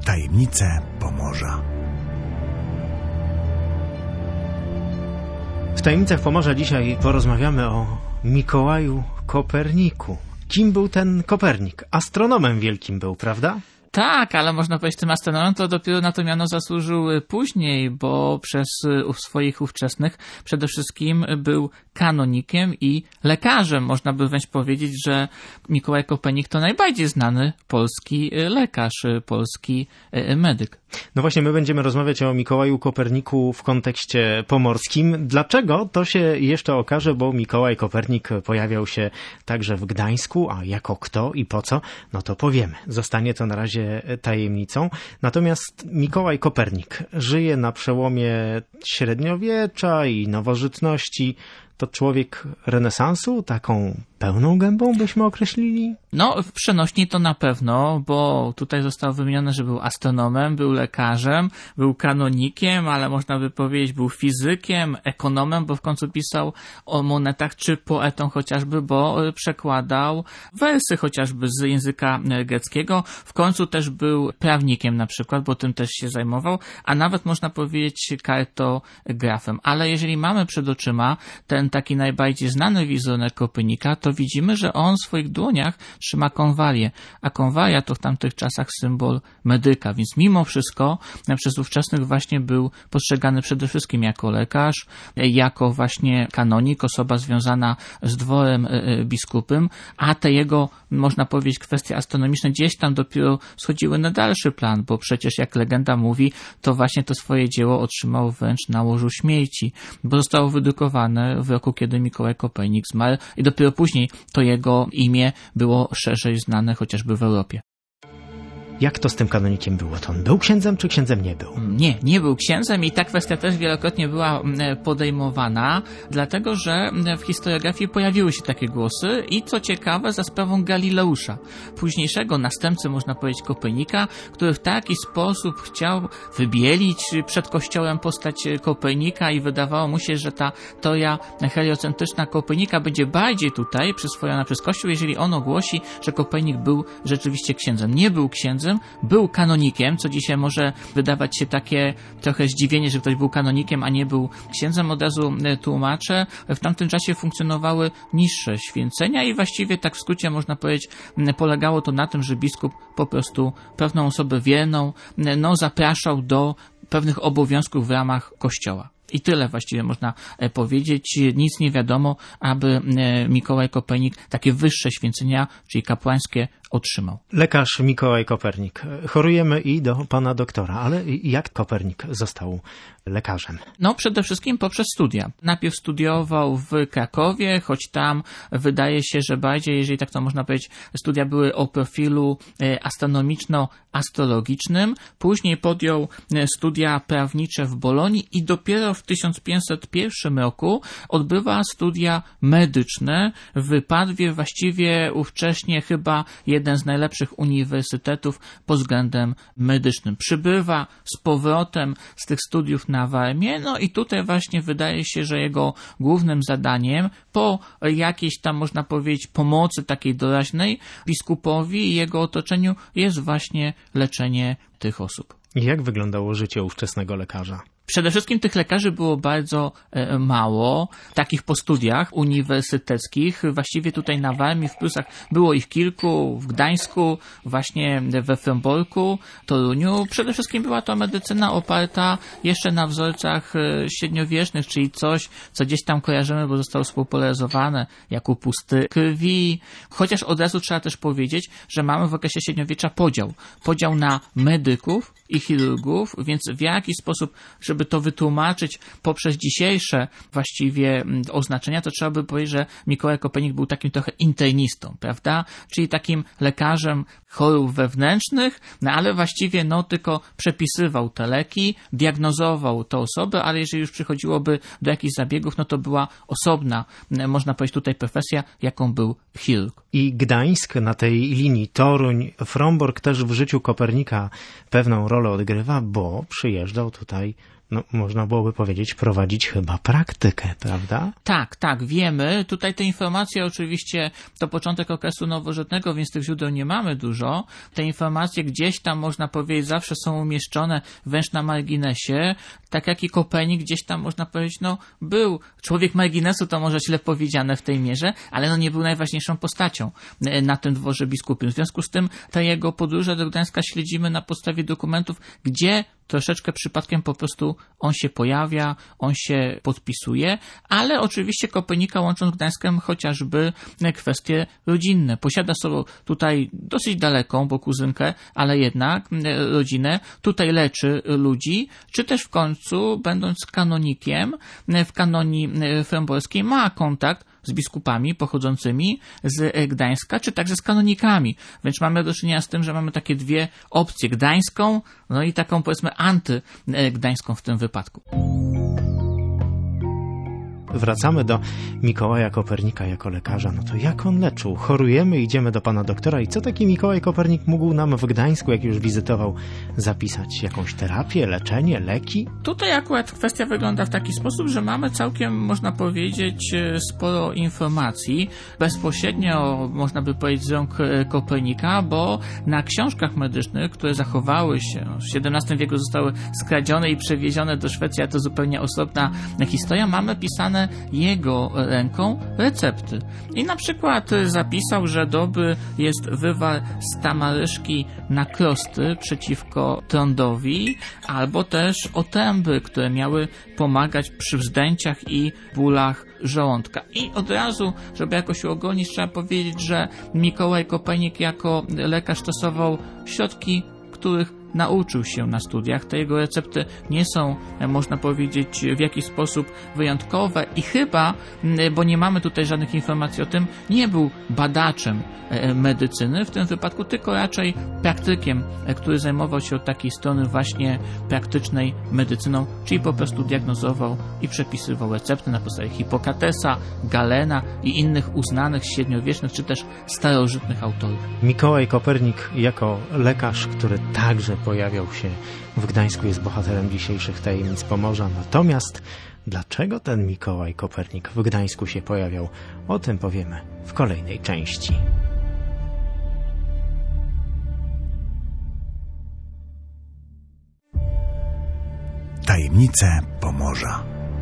Tajemnice Pomorza. W Tajemnicach Pomorza dzisiaj porozmawiamy o Mikołaju Koperniku. Kim był ten Kopernik? Astronomem wielkim był, prawda? Tak, ale można powiedzieć, tym astronomem to dopiero na to miano zasłużył później, bo przez swoich ówczesnych przede wszystkim był kanonikiem i lekarzem. Można by wręcz powiedzieć, że Mikołaj Kopernik to najbardziej znany polski lekarz, polski medyk. No właśnie, my będziemy rozmawiać o Mikołaju Koperniku w kontekście pomorskim. Dlaczego? To się jeszcze okaże, bo Mikołaj Kopernik pojawiał się także w Gdańsku, a jako kto i po co, no to powiemy. Zostanie to na razie tajemnicą. Natomiast Mikołaj Kopernik żyje na przełomie średniowiecza i nowożytności. To człowiek renesansu? Taką pełną gębą byśmy określili? No, w przenośni to na pewno, bo tutaj zostało wymienione, że był astronomem, był lekarzem, był kanonikiem, ale można by powiedzieć, był fizykiem, ekonomem, bo w końcu pisał o monetach, czy poetą chociażby, bo przekładał wersy chociażby z języka greckiego. W końcu też był prawnikiem na przykład, bo tym też się zajmował, a nawet można powiedzieć kartografem. Ale jeżeli mamy przed oczyma ten taki najbardziej znany wizerunek Kopernika, to widzimy, że on w swoich dłoniach trzyma konwalię, a konwalia to w tamtych czasach symbol medyka, więc mimo wszystko przez ówczesnych właśnie był postrzegany przede wszystkim jako lekarz, jako właśnie kanonik, osoba związana z dworem biskupym, a te jego, można powiedzieć, kwestie astronomiczne gdzieś tam dopiero schodziły na dalszy plan, bo przecież jak legenda mówi, to właśnie to swoje dzieło otrzymał wręcz na łożu śmierci, bo zostało wydrukowane w roku, kiedy Mikołaj Kopernik zmarł i dopiero później to jego imię było szerzej znane chociażby w Europie. Jak to z tym kanonikiem było? To on był księdzem, czy księdzem nie był? Nie był księdzem i ta kwestia też wielokrotnie była podejmowana, dlatego że w historiografii pojawiły się takie głosy i co ciekawe, za sprawą Galileusza, późniejszego następcy, można powiedzieć, Kopernika, który w taki sposób chciał wybielić przed Kościołem postać Kopernika i wydawało mu się, że ta teoria heliocentryczna Kopernika będzie bardziej tutaj przyswojona przez Kościół, jeżeli on ogłosi, że Kopernik był rzeczywiście księdzem. Nie był księdzem, był kanonikiem, co dzisiaj może wydawać się takie trochę zdziwienie, że ktoś był kanonikiem, a nie był księdzem. Od razu tłumaczę. W tamtym czasie funkcjonowały niższe święcenia i właściwie tak w skrócie można powiedzieć, polegało to na tym, że biskup po prostu pewną osobę wierną zapraszał do pewnych obowiązków w ramach Kościoła. I tyle właściwie można powiedzieć. Nic nie wiadomo, aby Mikołaj Kopernik takie wyższe święcenia, czyli kapłańskie, otrzymał. Lekarz Mikołaj Kopernik. Chorujemy i do pana doktora, ale jak Kopernik został lekarzem? No przede wszystkim poprzez studia. Najpierw studiował w Krakowie, choć tam wydaje się, że bardziej, jeżeli tak to można powiedzieć, studia były o profilu astronomiczno-astrologicznym. Później podjął studia prawnicze w Bolonii i dopiero w 1501 roku odbywa studia medyczne w Padwie, właściwie ówcześnie chyba jeden z najlepszych uniwersytetów pod względem medycznym. Przybywa z powrotem z tych studiów na Warmię, no i tutaj właśnie wydaje się, że jego głównym zadaniem po jakiejś tam, można powiedzieć, pomocy takiej doraźnej biskupowi i jego otoczeniu jest właśnie leczenie tych osób. Jak wyglądało życie ówczesnego lekarza? Przede wszystkim tych lekarzy było bardzo mało, takich po studiach uniwersyteckich. Właściwie tutaj na Warmii, w Prusach było ich kilku, w Gdańsku, właśnie we Fromborku, Toruniu. Przede wszystkim była to medycyna oparta jeszcze na wzorcach średniowiecznych, czyli coś, co gdzieś tam kojarzymy, bo zostało spopularyzowane, jak upusty krwi. Chociaż od razu trzeba też powiedzieć, że mamy w okresie średniowiecza podział na medyków i chirurgów, więc w jaki sposób, żeby to wytłumaczyć poprzez dzisiejsze właściwie oznaczenia, to trzeba by powiedzieć, że Mikołaj Kopernik był takim trochę internistą, prawda? Czyli takim lekarzem chorób wewnętrznych, ale właściwie tylko przepisywał te leki, diagnozował te osoby, ale jeżeli już przychodziłoby do jakichś zabiegów, to była osobna, można powiedzieć tutaj profesja, jaką był chirurg. I Gdańsk na tej linii Toruń-Frombork też w życiu Kopernika pewną rolę odgrywa, bo przyjeżdżał tutaj, można byłoby powiedzieć, prowadzić chyba praktykę, prawda? Tak, wiemy. Tutaj te informacje oczywiście to początek okresu nowożytnego, więc tych źródeł nie mamy dużo, dużo. Te informacje gdzieś tam, można powiedzieć, zawsze są umieszczone wręcz na marginesie, tak jak i Kopernik gdzieś tam, można powiedzieć, był człowiek marginesu, to może źle powiedziane w tej mierze, ale nie był najważniejszą postacią na tym dworze biskupim. W związku z tym te jego podróże do Gdańska śledzimy na podstawie dokumentów, gdzie troszeczkę przypadkiem po prostu on się pojawia, on się podpisuje, ale oczywiście Kopernika łączą z Gdańskiem chociażby kwestie rodzinne. Posiada sobie tutaj dosyć daleką, bo kuzynkę, ale jednak rodzinę. Tutaj leczy ludzi, czy też w końcu, będąc kanonikiem w kanonii fręborskiej, ma kontakt z biskupami pochodzącymi z Gdańska, czy także z kanonikami. Więc mamy do czynienia z tym, że mamy takie dwie opcje, gdańską, i taką, powiedzmy, antygdańską w tym wypadku. Wracamy do Mikołaja Kopernika jako lekarza. To jak on leczył? Chorujemy, idziemy do pana doktora i co taki Mikołaj Kopernik mógł nam w Gdańsku, jak już wizytował, zapisać? Jakąś terapię, leczenie, leki? Tutaj akurat kwestia wygląda w taki sposób, że mamy całkiem, można powiedzieć, sporo informacji bezpośrednio, można by powiedzieć, z rąk Kopernika, bo na książkach medycznych, które zachowały się w XVII wieku, zostały skradzione i przewiezione do Szwecji, a to zupełnie osobna historia, mamy pisane jego ręką recepty. I na przykład zapisał, że dobry jest wywar z tamaryszki na krosty przeciwko trądowi, albo też otręby, które miały pomagać przy wzdęciach i bólach żołądka. I od razu, żeby jakoś uogólnić, trzeba powiedzieć, że Mikołaj Kopernik jako lekarz stosował środki, których nauczył się na studiach. Te jego recepty nie są, można powiedzieć, w jakiś sposób wyjątkowe i chyba, bo nie mamy tutaj żadnych informacji o tym, nie był badaczem medycyny w tym wypadku, tylko raczej praktykiem, który zajmował się od takiej strony właśnie praktycznej medycyną, czyli po prostu diagnozował i przepisywał recepty na podstawie Hipokratesa, Galena i innych uznanych średniowiecznych czy też starożytnych autorów. Mikołaj Kopernik jako lekarz, który także pojawiał się w Gdańsku, jest bohaterem dzisiejszych tajemnic Pomorza. Natomiast dlaczego ten Mikołaj Kopernik w Gdańsku się pojawiał? O tym powiemy w kolejnej części. Tajemnice Pomorza.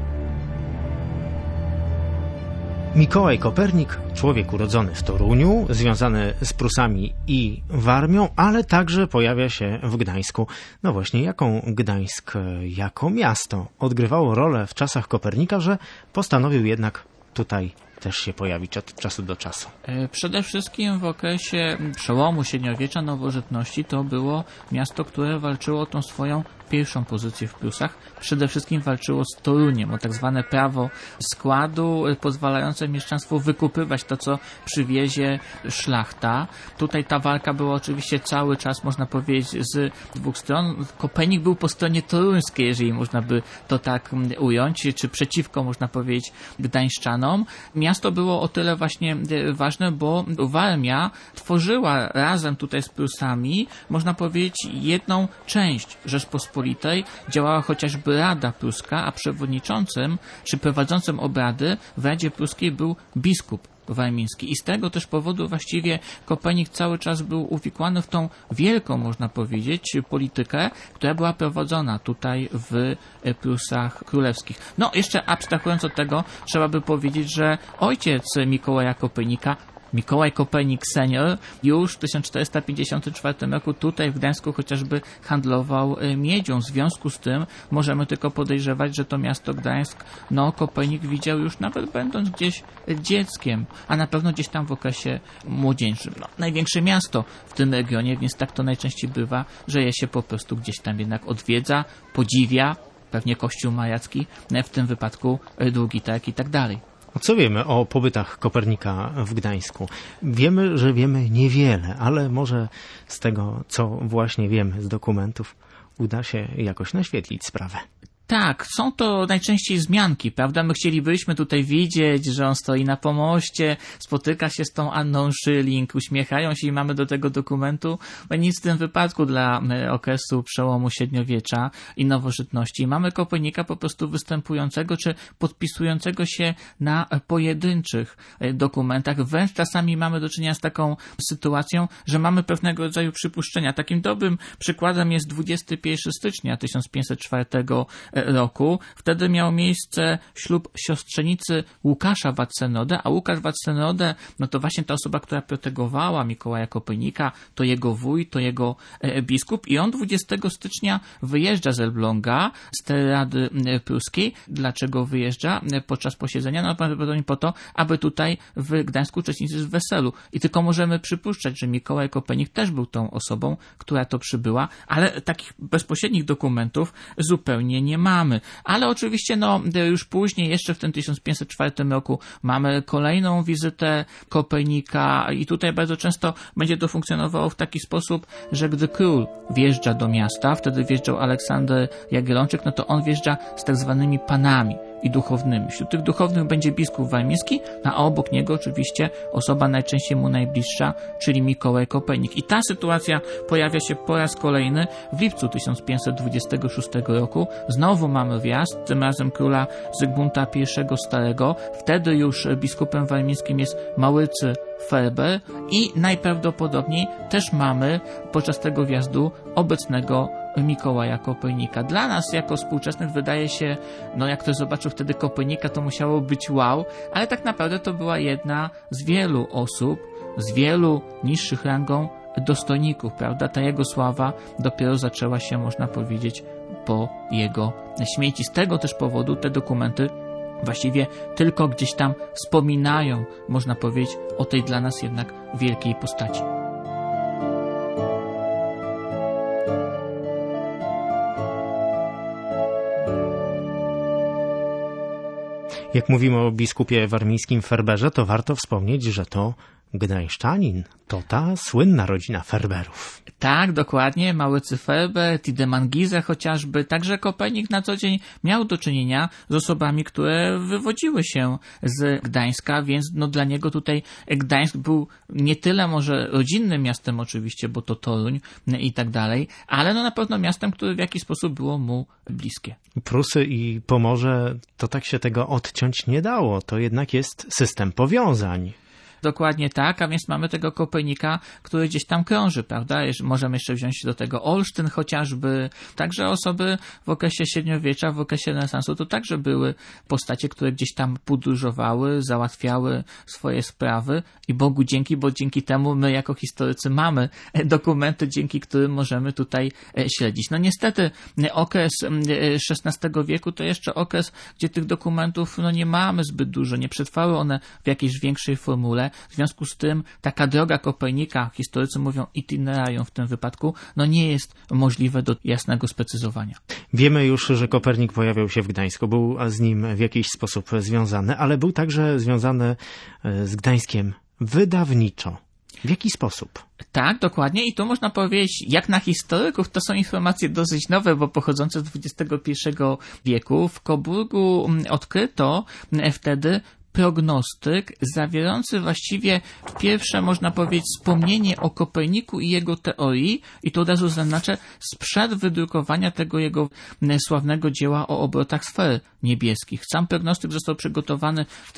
Mikołaj Kopernik, człowiek urodzony w Toruniu, związany z Prusami i Warmią, ale także pojawia się w Gdańsku. Właśnie jaką Gdańsk jako miasto odgrywało rolę w czasach Kopernika, że postanowił jednak tutaj też się pojawić od czasu do czasu. Przede wszystkim w okresie przełomu średniowiecza, nowożytności to było miasto, które walczyło o tą swoją pierwszą pozycję w Prusach. Przede wszystkim walczyło z Toruniem o tak zwane prawo składu pozwalające mieszczaństwu wykupywać to, co przywiezie szlachta. Tutaj ta walka była oczywiście cały czas, można powiedzieć, z dwóch stron. Kopernik był po stronie toruńskiej, jeżeli można by to tak ująć, czy przeciwko, można powiedzieć, gdańszczanom. Miasto było o tyle właśnie ważne, bo Warmia tworzyła razem tutaj z Prusami, można powiedzieć, jedną część Rzeczpospolitej. Działała chociażby Rada Pruska, a przewodniczącym czy prowadzącym obrady w Radzie Pruskiej był biskup warmiński. I z tego też powodu właściwie Kopernik cały czas był uwikłany w tą wielką, można powiedzieć, politykę, która była prowadzona tutaj w Prusach Królewskich. Jeszcze abstrahując od tego, trzeba by powiedzieć, że ojciec Mikołaja Kopernika, Mikołaj Kopernik senior, już w 1454 roku tutaj w Gdańsku chociażby handlował miedzią. W związku z tym możemy tylko podejrzewać, że to miasto Gdańsk Kopernik widział już nawet będąc gdzieś dzieckiem, a na pewno gdzieś tam w okresie młodzieńczym. Największe miasto w tym regionie, więc tak to najczęściej bywa, że je się po prostu gdzieś tam jednak odwiedza, podziwia, pewnie Kościół Mariacki, w tym wypadku Długi Targ i tak dalej. Co wiemy o pobytach Kopernika w Gdańsku? Wiemy, że wiemy niewiele, ale może z tego, co właśnie wiemy z dokumentów, uda się jakoś naświetlić sprawę. Tak, są to najczęściej wzmianki, prawda? My chcielibyśmy tutaj widzieć, że on stoi na pomoście, spotyka się z tą Anną Schilling, uśmiechają się i mamy do tego dokumentu. Nic w tym wypadku dla okresu przełomu średniowiecza i nowożytności. Mamy Kopernika po prostu występującego czy podpisującego się na pojedynczych dokumentach. Wręcz czasami mamy do czynienia z taką sytuacją, że mamy pewnego rodzaju przypuszczenia. Takim dobrym przykładem jest 21 stycznia 1504 roku. Wtedy miał miejsce ślub siostrzenicy Łukasza Vaccenode, a Łukasz Vaccenode, no to właśnie ta osoba, która protegowała Mikołaja Kopernika, to jego wuj, to jego biskup i on 20 stycznia wyjeżdża z Elbląga, z tej Rady Pruskiej. Dlaczego wyjeżdża podczas posiedzenia? No prawdopodobnie po to, aby tutaj w Gdańsku uczestniczyć w weselu. I tylko możemy przypuszczać, że Mikołaj Kopernik też był tą osobą, która to przybyła, ale takich bezpośrednich dokumentów zupełnie nie mamy. Ale oczywiście już później, jeszcze w tym 1504 roku mamy kolejną wizytę Kopernika i tutaj bardzo często będzie to funkcjonowało w taki sposób, że gdy król wjeżdża do miasta, wtedy wjeżdżał Aleksander Jagiellończyk, no to on wjeżdża z tak zwanymi panami i duchownymi. Wśród tych duchownych będzie biskup warmiński, a obok niego oczywiście osoba najczęściej mu najbliższa, czyli Mikołaj Kopernik. I ta sytuacja pojawia się po raz kolejny w lipcu 1526 roku. Znowu mamy wjazd, tym razem króla Zygmunta I Starego. Wtedy już biskupem warmińskim jest Maurycy Ferber i najprawdopodobniej też mamy podczas tego wjazdu obecnego Mikołaja Kopernika. Dla nas jako współczesnych wydaje się, jak ktoś zobaczył wtedy Kopernika, to musiało być wow, ale tak naprawdę to była jedna z wielu osób, z wielu niższych rangą dostojników, prawda? Ta jego sława dopiero zaczęła się, można powiedzieć, po jego śmierci. Z tego też powodu te dokumenty właściwie tylko gdzieś tam wspominają, można powiedzieć, o tej dla nas jednak wielkiej postaci. Jak mówimy o biskupie warmińskim Ferberze, to warto wspomnieć, że to gdańszczanin. To ta słynna rodzina Ferberów. Tak, dokładnie. Maurycy Ferber, Tiedemann Giese chociażby. Także Kopernik na co dzień miał do czynienia z osobami, które wywodziły się z Gdańska, więc dla niego tutaj Gdańsk był nie tyle może rodzinnym miastem oczywiście, bo to Toruń i tak dalej, ale na pewno miastem, które w jakiś sposób było mu bliskie. Prusy i Pomorze, to tak się tego odciąć nie dało. To jednak jest system powiązań. Dokładnie tak, a więc mamy tego Kopernika, który gdzieś tam krąży, prawda? Możemy jeszcze wziąć do tego Olsztyn chociażby. Także osoby w okresie średniowiecza, w okresie renesansu to także były postacie, które gdzieś tam podróżowały, załatwiały swoje sprawy i Bogu dzięki, bo dzięki temu my jako historycy mamy dokumenty, dzięki którym możemy tutaj śledzić. Niestety okres XVI wieku to jeszcze okres, gdzie tych dokumentów nie mamy zbyt dużo, nie przetrwały one w jakiejś większej formule. W związku z tym taka droga Kopernika, historycy mówią itinerarium w tym wypadku, nie jest możliwe do jasnego sprecyzowania. Wiemy już, że Kopernik pojawiał się w Gdańsku, był z nim w jakiś sposób związany, ale był także związany z Gdańskiem wydawniczo. W jaki sposób? Tak, dokładnie i tu można powiedzieć, jak na historyków, to są informacje dosyć nowe, bo pochodzące z XXI wieku. W Coburgu odkryto wtedy prognostyk zawierający właściwie pierwsze, można powiedzieć, wspomnienie o Koperniku i jego teorii i to od razu zaznaczę, sprzed wydrukowania tego jego sławnego dzieła o obrotach sfer niebieskich. Sam prognostyk został przygotowany w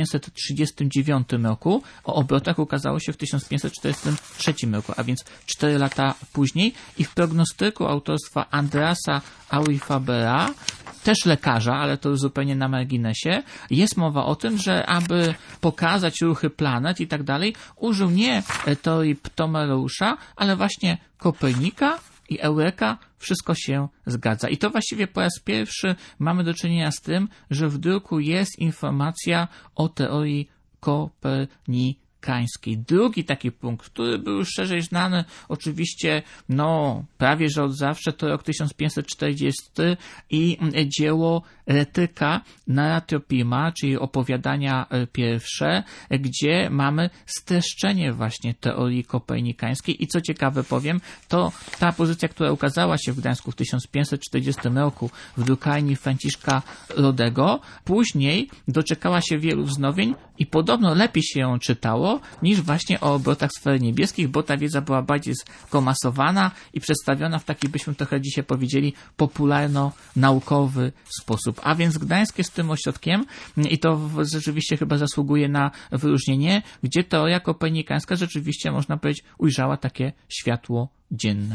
1539 roku, o obrotach ukazało się w 1543 roku, a więc 4 lata później i w prognostyku autorstwa Andreasa Aurifabera, też lekarza, ale to zupełnie na marginesie, jest mowa o tym, że aby pokazać ruchy planet i tak dalej, użył nie teorii Ptolemeusza, ale właśnie Kopernika i Eureka, wszystko się zgadza. I to właściwie po raz pierwszy mamy do czynienia z tym, że w druku jest informacja o teorii Kopernika. kopernikańskiej. Drugi taki punkt, który był już szerzej znany, oczywiście, prawie że od zawsze, to rok 1540 i dzieło Retyka Narratio-Prima, czyli opowiadania pierwsze, gdzie mamy streszczenie właśnie teorii kopernikańskiej i co ciekawe powiem, to ta pozycja, która ukazała się w Gdańsku w 1540 roku w drukarni Franciszka Rodego, później doczekała się wielu wznowień i podobno lepiej się ją czytało niż właśnie o obrotach sfer niebieskich, bo ta wiedza była bardziej skomasowana i przedstawiona w taki, byśmy trochę dzisiaj powiedzieli, popularno-naukowy sposób. A więc Gdańsk jest tym ośrodkiem i to rzeczywiście chyba zasługuje na wyróżnienie, gdzie teoria kopernikańska rzeczywiście, można powiedzieć, ujrzała takie światło dzienne.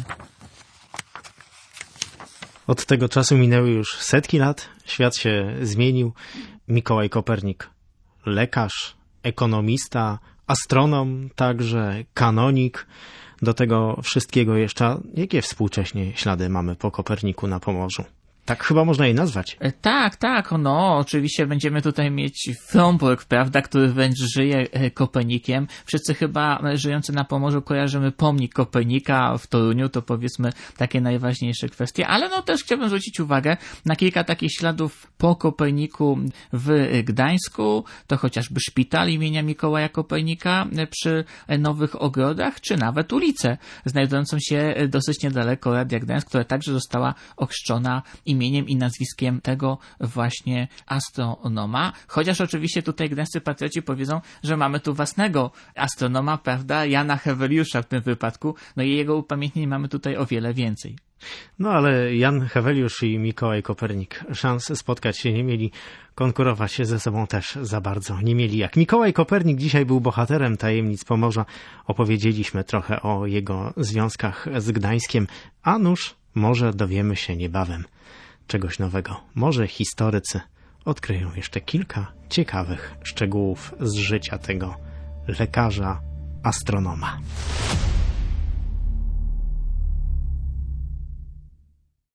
Od tego czasu minęły już setki lat, świat się zmienił. Mikołaj Kopernik, lekarz, ekonomista, astronom, także kanonik. Do tego wszystkiego jeszcze, jakie współcześnie ślady mamy po Koperniku na Pomorzu? Tak chyba można jej nazwać. Tak, oczywiście będziemy tutaj mieć Fromburg, prawda, który wręcz żyje Kopernikiem. Wszyscy chyba żyjący na Pomorzu kojarzymy pomnik Kopernika w Toruniu, to powiedzmy takie najważniejsze kwestie, ale też chciałbym zwrócić uwagę na kilka takich śladów po Koperniku w Gdańsku, to chociażby szpital imienia Mikołaja Kopernika przy Nowych Ogrodach, czy nawet ulicę znajdującą się dosyć niedaleko Radia Gdańsk, która także została ochrzczona imieniem i nazwiskiem tego właśnie astronoma. Chociaż oczywiście tutaj gdańscy patrioci powiedzą, że mamy tu własnego astronoma, prawda, Jana Heweliusza w tym wypadku, i jego upamiętnień mamy tutaj o wiele więcej. Ale Jan Heweliusz i Mikołaj Kopernik szans spotkać się nie mieli, konkurować się ze sobą też za bardzo nie mieli. Jak Mikołaj Kopernik dzisiaj był bohaterem tajemnic Pomorza, opowiedzieliśmy trochę o jego związkach z Gdańskiem, a nuż może dowiemy się niebawem czegoś nowego. Może historycy odkryją jeszcze kilka ciekawych szczegółów z życia tego lekarza, astronoma.